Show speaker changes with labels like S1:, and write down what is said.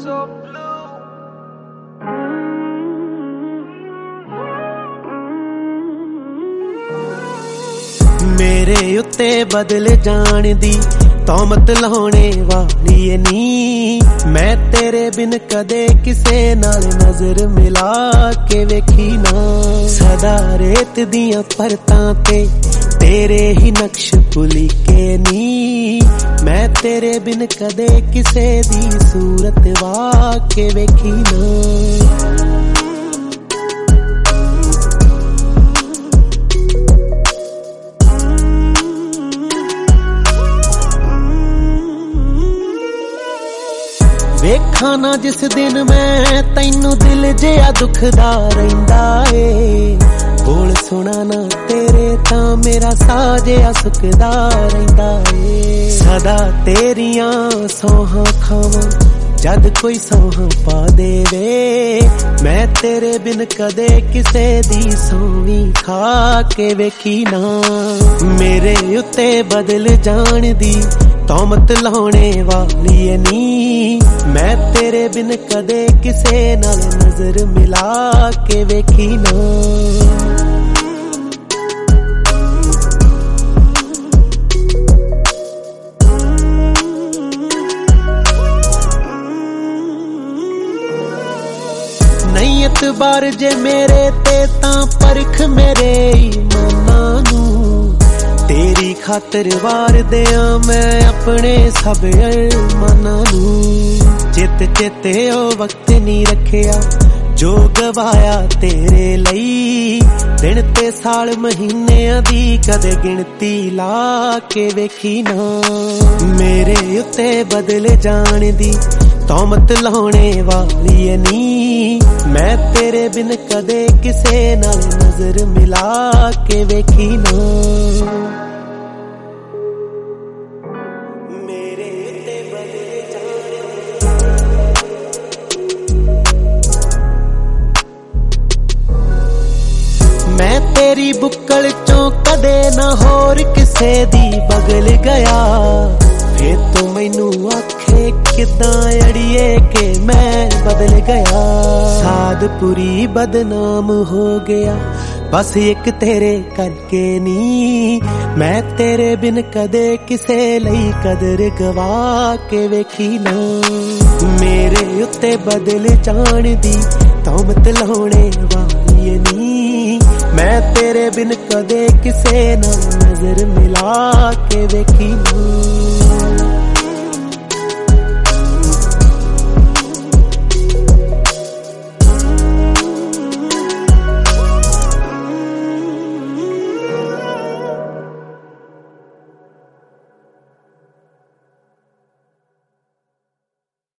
S1: मेरे उत्ते बदल जान दी तौमत लाने वाली नी। मैं तेरे बिन कदे किसे नाल नजर मिला के वेखी ना। सदा रेत दियां परतां ते तेरे ही नक्श पुली के नी। मैं तेरे बिन कदे किसे दी सूरत वा के वेखी ना। वेखा ना जिस दिन मैं तैनू दिल जिहा दुखदा रहिंदा ए। बोल सुना ना तेरे तां मेरा साह जिहा सुकदा रहिंदा ए। सदा तेरियां सौहां खावां जद कोई सौहां पा देवे। मैं तेरे बिन कदे किसे दी सौवी खा के वेखी ना। मेरे उत्ते बदल जान दी तौमत लाने वाली नी। मैं तेरे बिन कदे किसे नाल नजर मिला के वेखी ना। नहीं एतबार जे मेरे ते तां परख मेरे ईमानां नू। तेरी खातर वार दियां मैं अपने सब अरमानां नू। चित चेते ओ वक्त नहीं रखिया जो गवाया तेरे लई। दिन ते साल महीनियां दी कदे गिनती ला के वेखी ना। मेरे उत्ते बदल जान दी तौमत लाने वाली नी। मैं तेरे बिन कदे किसे नाल नजर मिला के वेखी ना। मैं तेरी बुक्कल चों कदे ना होर किसे दी बगल गया। फिर तू मैनू आखे किदां अड़िए के मैं बदल गया। सादपुरी बदनाम हो गया बस एक तेरे करके नी। मैं तेरे बिन कदे किसे लई कदर गवा के वेखी ना। मेरे उत्ते बदल जान दी तौमत लाने वाली नी। मैं तेरे बिन कदे किसे नाल नजर मिला के वेखी ना।